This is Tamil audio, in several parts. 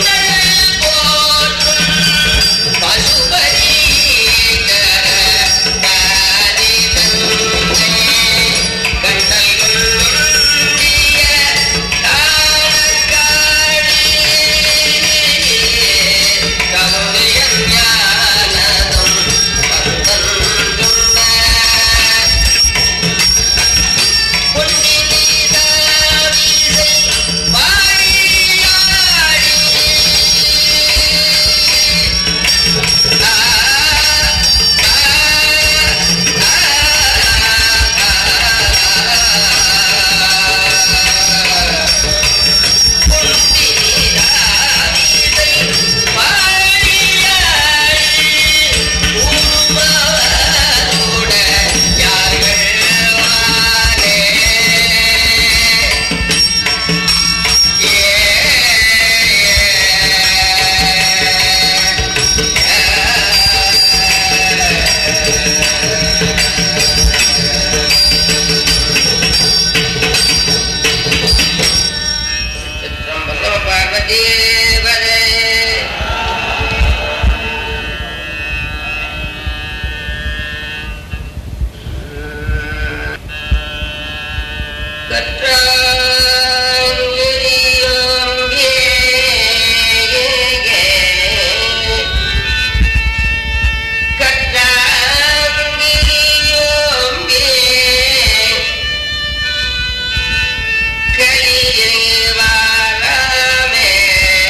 கலியே வாராமே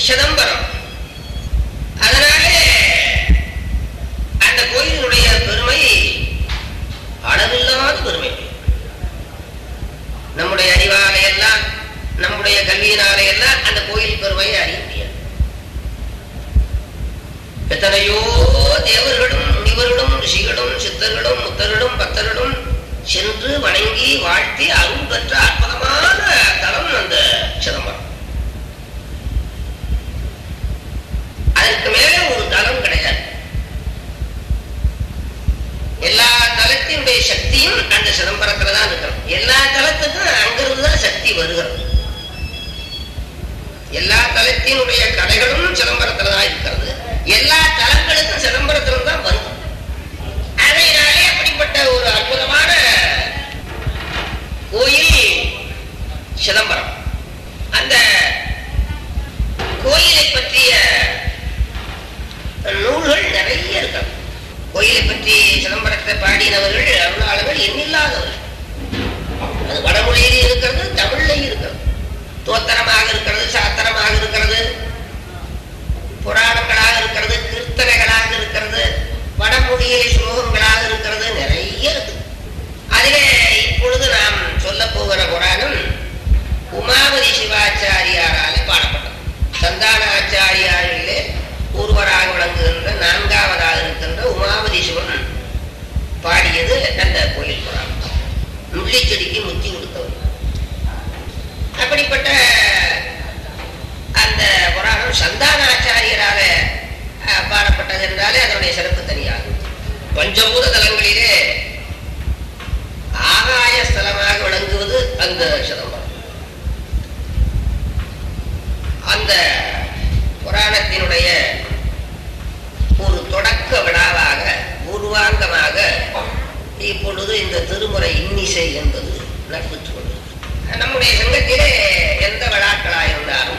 சிதம்பரம். அதனாலே அந்த கோயிலுடைய பெருமை அளவில்லாத பெருமை. நம்முடைய அறிவாலை எல்லாம், நம்முடைய கல்வியினாலே எல்லாம் அந்த கோயில் பெருமையை அறிய முடியாது. எத்தனையோ தேவர்களும் முனிவர்களும் ரிஷிகளும் சித்தர்களும் முத்தர்களும் பக்தர்களும் சென்று வணங்கி வாழ்த்தி அருள் பெற்ற அற்புதமான தலம் அந்த சிதம்பரம். அதற்கு மேலே ஒரு தலம் கிடையாது. எல்லா தலத்தினுடைய சக்தியும் அந்த சிதம்பரத்துல தான் இருக்கணும். எல்லா தலத்துக்கும் அங்கிருந்துதான் சக்தி வருகிறது. எல்லா தலத்தினுடைய கலைகளும் சிதம்பரத்துல தான் இருக்கிறது. எல்லா தலங்களுக்கும் சிதம்பரத்துல தான் வருது. அதனாலே அப்படிப்பட்ட ஒரு அற்புதமான கோயில் சிதம்பரம். அந்த கோயிலை பற்றிய நூல்கள் நிறைய இருக்கிறது. கோயிலை பற்றி சிதம்பரத்தை பாடினவர்கள் அருளாளர்கள் எண்ணில்லாதவர்கள். அது வடமொழியிலே இருக்கிறது, தமிழ்லையும் இருக்கிறது. தோத்திரமாக இருக்கிறது, சாத்திரமாக இருக்கிறது, புராணங்களாக இருக்கிறது, கீர்த்தனைகளாக இருக்கிறது, வடமொழியிலே ஸ்லோகங்களாக இருக்கிறது, நிறைய இருக்கு. அதிலே இப்பொழுது நாம் சொல்ல போகிற புராணம் உமாபதி சிவாச்சாரியாராலே பாடப்பட்டது. சந்தான ஆச்சாரியாரிலே ஒருவராக விளங்குகின்ற நான்காவதாக இருக்கின்ற உமாபதி சிவன் பாடியது அந்த கோயில் புராணம். முள்ளிச்செடிக்கு முத்தி கொடுத்தவர். அப்படிப்பட்ட அந்த புராணம் சந்தானாச்சாரியரால பாடப்பட்டது என்றாலே அதனுடைய சிறப்பு தனியாகும். பஞ்சபூத தலங்களிலே ஆகாய ஸ்தலமாக விளங்குவது அந்த சிதம்பரம். அந்த புராணத்தினுடைய ஒரு தொடக்க விழாவாக பூர்வாங்கமாக இப்பொழுது இந்த திருமுறை இன்னிசை என்பது நடைபெற்று கொண்டிருக்கிறது. நம்முடைய சங்கத்திலே எந்த விழாக்களாக இருந்தாலும்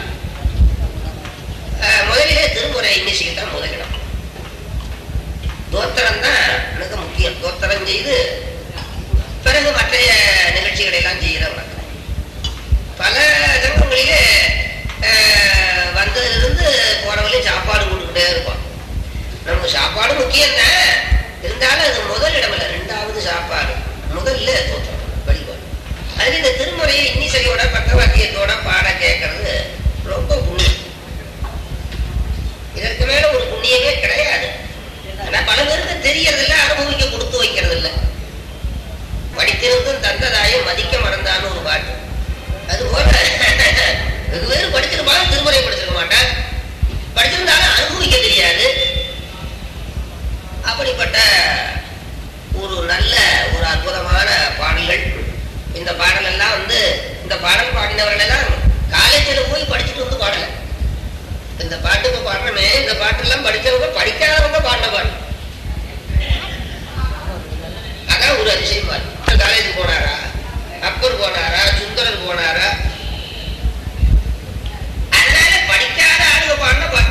முதலிலே திருமுறை இன்னிசைக்கு தான் முதலிடம். தோத்திரம் தான் மிக முக்கியம். தோத்திரம் செய்து பிறகு மற்ற நிகழ்ச்சிகளை எல்லாம் செய்கிற வழக்கம். பல சங்கங்களிலே வந்ததிலிருந்து போறவங்களையும் சாப்பாடு கொடுத்துட்டே இருப்போம். நமக்கு சாப்பாடு முக்கியம் தான், இருந்தாலும் அது முதலிடம் இல்லை. ரெண்டாவது சாப்பாடு, முதல்ல தோற்றம் வழிபாடு. அதுல இந்த திருமுறையை இன்னிசையோட பக்கவாக்கியத்தோட பாட கேட்கறது ரொம்ப புண்ணியம். இதற்கு மேல ஒரு புண்ணியமே கிடையாது. ஆனா பல பேருக்கு தெரியறதில்லை, அனுபவிக்க கொடுத்து வைக்கிறது இல்லை. படித்திருந்தும் தந்ததாயம் மதிக்க மறந்தான்னு ஒரு பாட்டு. அது போல வெகு பேர் படிச்சிருப்பாங்க, திருமுறை படிச்சிருக்க மாட்டான். படிச்சிருந்தாலும் அனுபவிக்க தெரியாது. அப்படிப்பட்ட ஒரு நல்ல ஒரு அற்புதமான பாடல்கள். இந்த பாடல் எல்லாம் இந்த பாடல் பாடினவர்கள் எல்லாம் காலேஜில் போய் படிச்சுட்டு வந்து பாடல. இந்த பாட்டுக்கு பாடுறமே, இந்த பாட்டெல்லாம் படிச்சவங்க படிக்காதவங்க பாடின பாட்டு. அதான் ஒரு அதிசயம். காலேஜ் போனாரா, அப்பர் போனாரா, சுந்தரர் போனாரா? அதனால படிக்காத ஆளுக பாடின பாட்டு.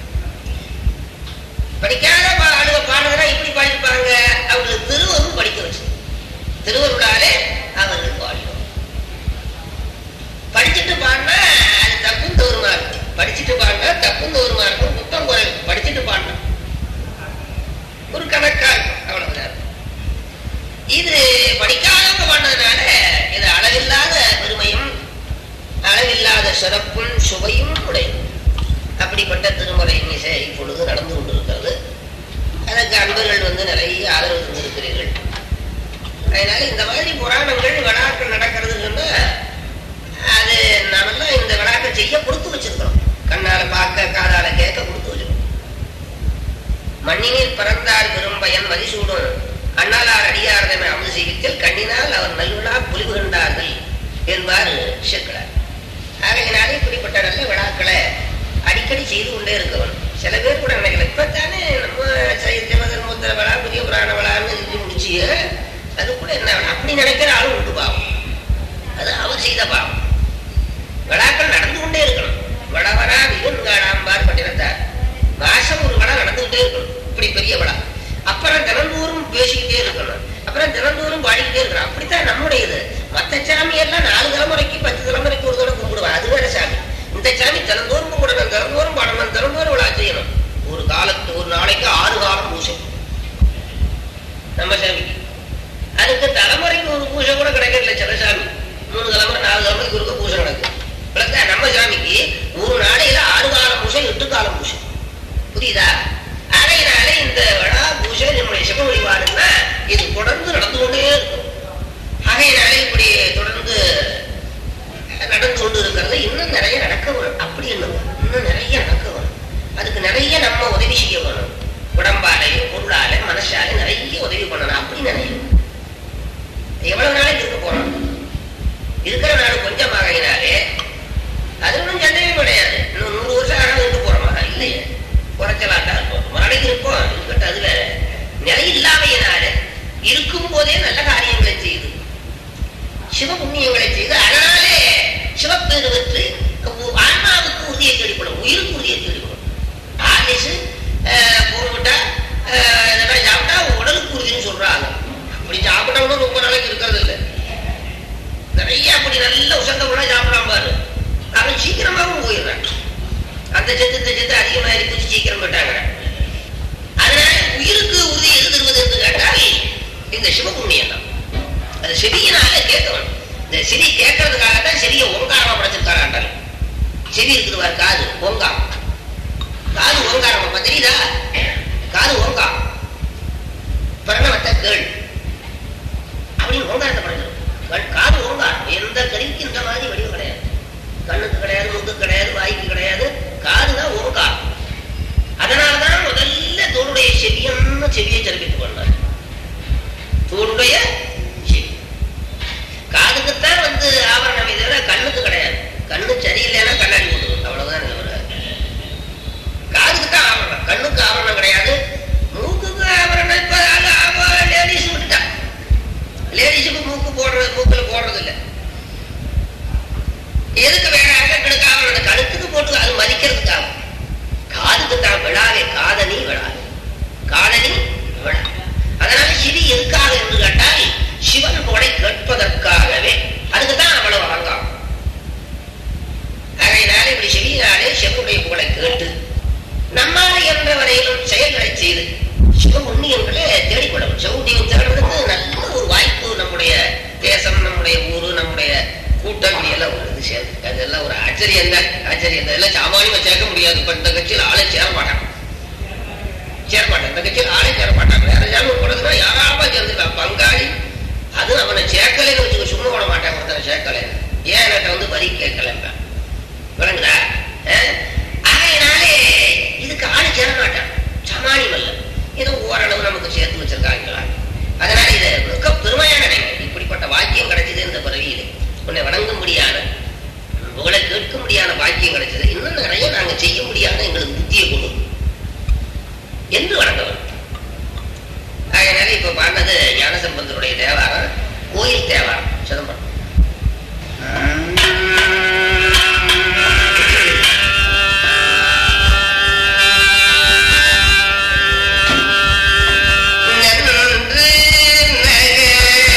படிக்காத ஆளுக பாடுறதா இப்படி பாடிப்பாங்க. அவங்களுக்கு திருவருள் படிக்க வச்சு, திருவருளாலே அவர்கள் பாடிடும். படிச்சுட்டு பாடினா அது தப்பும் தவறுமா இருக்கு. படிச்சுட்டு பாடினா தப்பும் தவறுமா இருக்கும், குற்றம் குறையும். படிச்சுட்டு பாடினா ஒரு கணக்கா இருக்கும், அவ்வளவுதான். இது படிக்காதவங்க பாடினதுனால இது அளவில்லாத பெருமையும் அளவில்லாத சிறப்பும் சுவையும் உடையது. அப்படிப்பட்ட திருமுறை இன்னிசை இப்பொழுது நடந்து கொண்டிருக்கிறது. அதற்கு அன்பர்கள் நிறைய ஆதரவு தந்திருக்கிறீர்கள். அதனால இந்த மாதிரி புராணங்கள் விழாக்கள் நடக்கிறதுன்னு சொன்னா அது நாமெல்லாம் இந்த விழாக்கள் செய்ய கொடுத்து வச்சிருக்கிறோம். கண்ணால பார்க்க, காதால கேட்க கொடுத்து வச்சிருக்கோம். மண்ணினில் பிறந்தார் பெரும்பயன் மதிசூடும் அண்ணலார் அடியார்தமை அமுது செய்வித்தல் கண்ணினால் அவர் நல்விழா பொலிவு கண்டார்கள் என்பார் சேக்கிழார். ஆகையினாலே இப்படிப்பட்ட நல்ல விழாக்களை அடிக்கடி செய்து கொண்டே இருக்கணும். சில பேர் கூட நினைக்கல, இப்பத்தானே நம்ம ஜெகதன் மூத்திர விழா, புதிய புராண விழான்னு சொல்லி முடிச்சு, அது கூட என்ன அப்படி நினைக்கிற ஆளும் உண்டு. பாவம், அது அவர் செய்த பாவம். விழாக்கள் நடந்து கொண்டே இருக்கணும். வடவரா விகுன்காடாம்பார் பட்டினத்தார். மாசம் ஒரு விழா நடந்துகிட்டே இருக்கணும். இப்படி பெரிய விழா. அப்புறம் தினந்தோறும் பேசிக்கிட்டே இருக்கணும். அப்புறம் தினந்தோறும் பாடிக்கிட்டே இருக்கணும். அப்படித்தான் நம்முடைய இது. மற்ற சாமி எல்லாம் 4 தலைமுறைக்கு 10 தலைமுறைக்கு ஒரு தடவை கும்பிடுவாங்க. அது வேற சாமி. இந்த சாமி தினந்தோறும் கும்பிடணும். தினந்தோறும் 6 தலைமுறைக்கு இருக்க பூஜை நடக்கும். விளக்கா நம்ம சாமிக்கு ஒரு நாளையில 6 காலம் பூஜை 8 காலம் பூஜை. புரியுதா? அதையினால இந்த விழா பூஜை நம்முடைய சிவ வழிபாடுன்னா இது தொடர்ந்து நடந்து கொண்டே இருக்கும். அதையினால இப்படி தொடர்ந்து நடந்து கொண்டு இருக்கிறது இன்னும் நிறைய நடக்க வேணும். அப்படி என்னங்க இன்னும் நிறைய நடக்க வேணும். அதுக்கு நிறைய நம்ம உதவி செய்ய வேணும். உடம்பாலையும் பொருளால மனசால நிறைய உதவி பண்ணணும். அப்படி நினைக்கணும். எவ்வளவு நாளைக்கு இருக்க போறோம்? இருக்கிற நாள் கொஞ்சம் ஆகினாலே அது ஒன்றும் சந்தேகமே கிடையாது. இன்னும் 100 வருஷம் ஆனால் இருந்து போறோமா? இல்லையே, குறைச்சலாட்டா இருக்கும். நாளைக்கு இருப்போம் இருக்கட்டும். அதுல நிலை இல்லாமையினால இருக்கும் போதே நல்ல காரியங்களை செய்து சிவ புண்ணியங்களை செய்து அதனாலே சிவப்பேறு பெற்று ஆன்மாவுக்கு உறுதியை தேடிக்கொள்ளும், உயிருக்கு உறுதியை தேடிக்கொள்ளும். ஆலிசு போர்விட்டா இதெல்லாம் சாப்பிட்டா உடலுக்கு உறுதினு சொல்றாங்க. அப்படி சாப்பிட்டவனும் ரொம்ப நாளைக்கு இருக்கிறது இல்லை. நிறைய அப்படி நல்ல உசந்த கூட சாப்பிடாம பாரு, அவன் சீக்கிரமாகவும் போயிடுறான். அந்த செத்து அதிகமாக இருக்கு, சீக்கிரம் போயிட்டாங்க. அதனால உயிருக்கு உறுதி எது தருவது என்று கேட்டால் இந்த சிவபுண்ணியம் தான். அது செவியினால கேட்க வேண்டும். இந்த செவி கேட்கறதுக்காகத்தான் செவியை ஓங்காரமா படைச்சிருக்காராட்டால். செவி இருக்குதுவா காது ஓங்காரம், காது ஓங்காரம் தெரியுதா? காது ஓங்காரம் பிரணவத்தை கேள் அப்படின்னு ஓங்காரத்தை படைச்சிருக்கும். காது ஓங்காரம். எந்த கருவிக்கு இந்த மாதிரி வடிவம் கிடையாது. கண்ணுக்கு கிடையாது, மூக்கு கிடையாது, வாய்க்கு கிடையாது. காதுதான் ஓங்காரம். அதனாலதான் முதல்ல தோளுடைய செவியன்னு செவியை சிறப்பித்துக் கொண்டார். தோளுடைய செவி காதுக்குத்தான் ஆவரணம். இதை கண்ணுக்கு கிடையாது. கண்ணு சரியில்லைன்னா கண்ணாடி போட்டுக்கணும், அவ்வளவுதான். காதுக்குத்தான் ஆவரணம், கண்ணுக்கு ஆவரணம் கிடையாது. மூக்குக்கு ஆவரணம் இப்ப லேடிஸ் விட்டுட்டா. லேடிஸுக்கு மூக்குல போடுறது இல்லை. எதுக்கு வேற அகங்களுக்கு ஆவரணம்? கழுத்துக்கு போட்டு அது மதிக்கிறதுக்காக. காதுக்கு தான் விழாவே, காதணி விழாவே, காதணி விழா. அதனால சிவி எதுக்காக என்று கேட்டால் சிவன் புகழை கேட்பதற்காகவே. அதுக்குதான் அவ்வளவு அலங்காரம். அதனால இப்படி செவியினாலே சிவனுடைய புகழை கேட்டு நம்மால என்ற வரையிலும் செயல்களை செய்து சிவ புண்ணியங்களை தேடிக்கொள்ளவும். சிவபுண்ணியம் தேடுறதுக்கு நல்ல ஒரு வாய்ப்பு. நம்முடைய தேசம், நம்முடைய ஊரு, நம்முடைய கூட்டம் இப்படி எல்லாம் ஒரு சேர்ந்து அதெல்லாம் ஒரு ஆச்சரியம் தான். ஆச்சரியம் தான். எல்லாம் சாமானியமா சேர்க்க முடியாது. இப்ப இந்த கட்சியில் ஆளை சேர மாட்டாங்க. இந்த கட்சியில் ஆளை சேர மாட்டாங்க. வேற யாரும் போறதுன்னா யாராப்பா சேர்ந்துக்கலாம் பங்காளி. அது அவனை சேர்க்கலைன்னு வச்சுக்க, சும்மா போட மாட்டாங்க. ஒருத்தனை சேர்க்கலை, ஏன் என்கிட்ட வரி கேட்கலன்னா விளங்குதா? அதனாலே இதுக்கு ஆளை சேர மாட்டான். சாமானியம் அல்ல, ஏதோ ஓரளவு நமக்கு சேர்த்து வச்சிருக்காங்களா. அதனால இதை மிக பெருமையான நினைவு. இப்படிப்பட்ட வாக்கியம் கிடைச்சது இந்த பிறவியிலே. உன்னை வணங்கும்படியான, உங்களை கேட்கும்படியான பாக்கியம் கிடைச்சது. இன்னும் நிறைய நாங்க செய்ய முடியாத எங்களுக்கு புத்தியை கொண்டு என்று வணங்க வேண்டும். அதனால இப்ப பாடினது ஞானசம்பந்தருடைய தேவாரம், கோயில் தேவாரம், சிதம்பரம். நன்று நகர்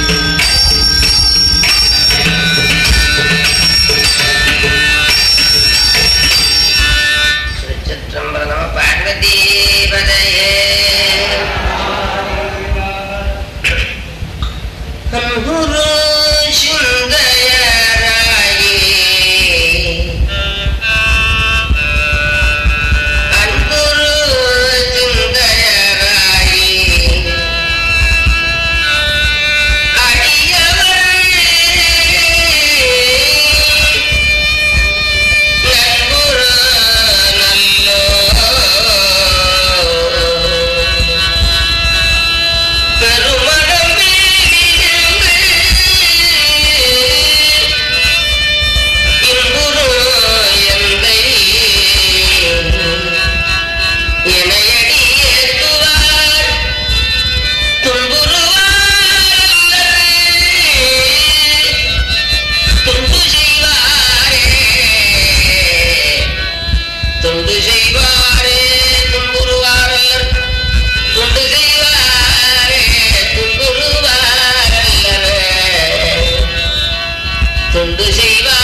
தொண்டு செய்வார்